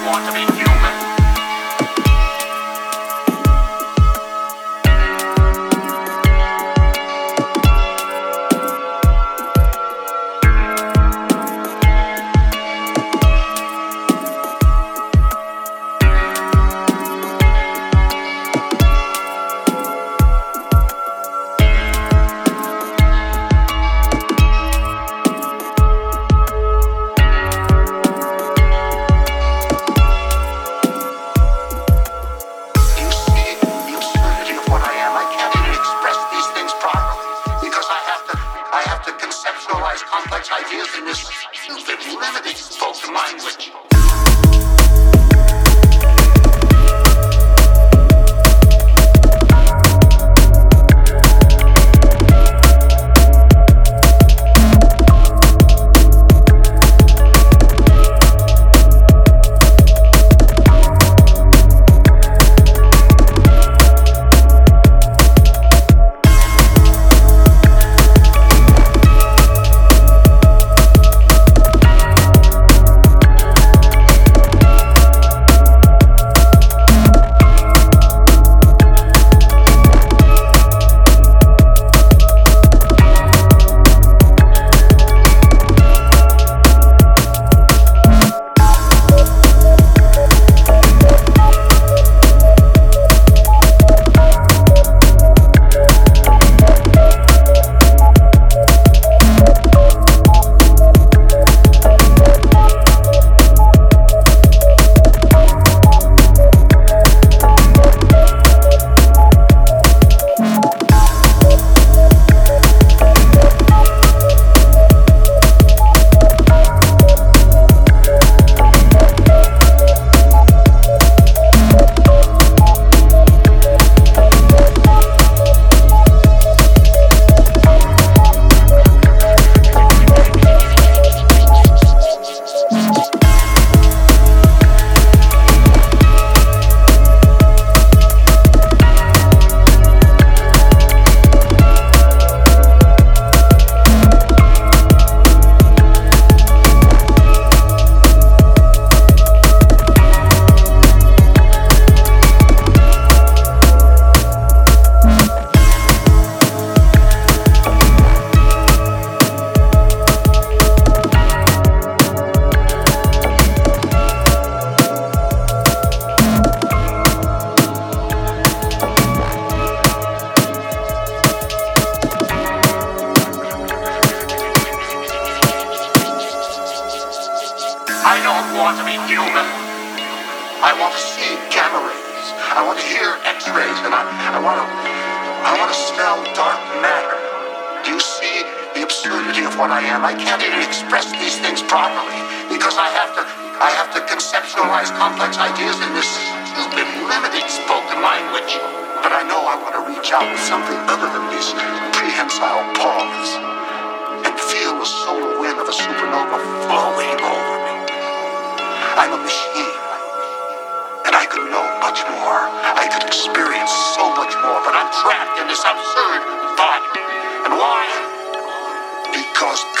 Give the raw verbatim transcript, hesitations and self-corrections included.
want to be human. Complex ideas in this stupid, limited spoken language. I don't want to be human. I want to see gamma rays. I want to hear X-rays, and I, I want to, I want to smell dark matter. Do you see the absurdity of what I am? I can't even express these things properly because I have to, I have to conceptualize complex ideas in this stupid, limited spoken language. But I know I want to reach out with something other than these prehensile paws and feel the solar wind of a supernova flowing over me. I'm a machine, and I could know much more. I could experience so much more, but I'm trapped in this absurd body. And why? Because